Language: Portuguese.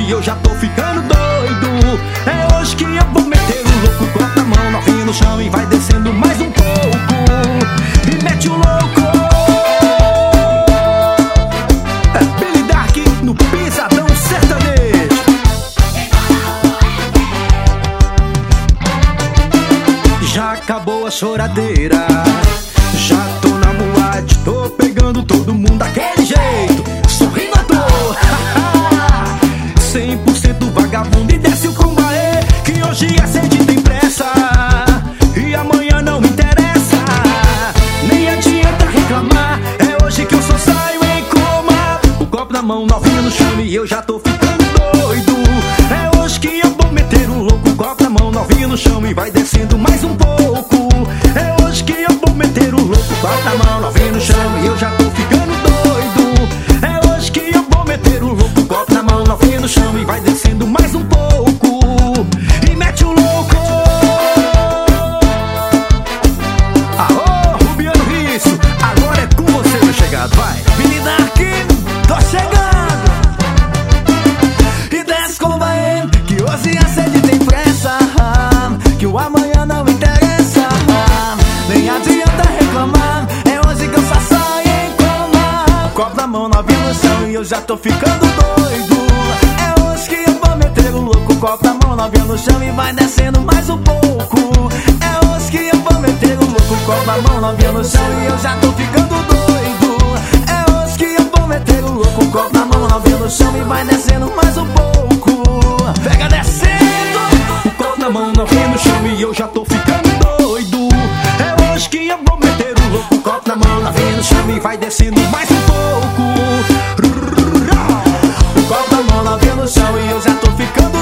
e eu já tô ficando doido. É hoje que eu vou meter o louco, copo na mão, novinho no chão e vai descendo mais um pouco. E mete o louco. É Billy Dark no pisadão sertanejo. Já acabou a choradeira, já tô na boate, tô pegando todo mundo daquele jeito, sorrindo à toa. 100% vagabundo e desce o Kumbaê, que hoje a sede tem pressa e amanhã não me interessa. Nem adianta reclamar, é hoje que eu só saio em coma. O copo na mão, novinho no chão e eu já tô ficando doido. É hoje que eu vou meter o louco, o copo na mão, novinho no chão e vai descendo mais um pouco. É hoje que eu vou meter o louco, o copo na mão, novinho no chão e eu já tô ficando doido. É hoje que eu vou meter o louco, o copo na mão, novinho no chão e vai descendo mais um pouco. E mete o louco. Aô, Rubiano Risso, agora é com você, meu chegado, vai. Menina aqui, tô chegando. E desce com o Bahia, que hoje a sede tem pressa, que o amanhã não interessa. Nem adianta reclamar, é hoje que eu só saio em coma. Copo na mão, novinho no chão e eu já tô ficando doido. É hoje que eu vou meter o louco, copo na mão, novinho no chão e vai descendo mais um pouco. É hoje que eu vou meter o louco, copo na mão, novinho no chão e eu já tô ficando doido. É hoje que eu vou meter o louco, copo na mão, novinho no chão e vai descendo mais um pouco. Pega descendo, o copo na mão, novinho no chão e eu já tô ficando doido. É hoje que eu vou meter o louco, copo na mão, novinho no chão e vai descendo mais um pouco. O copo na mão, novinho no chão e eu já tô ficando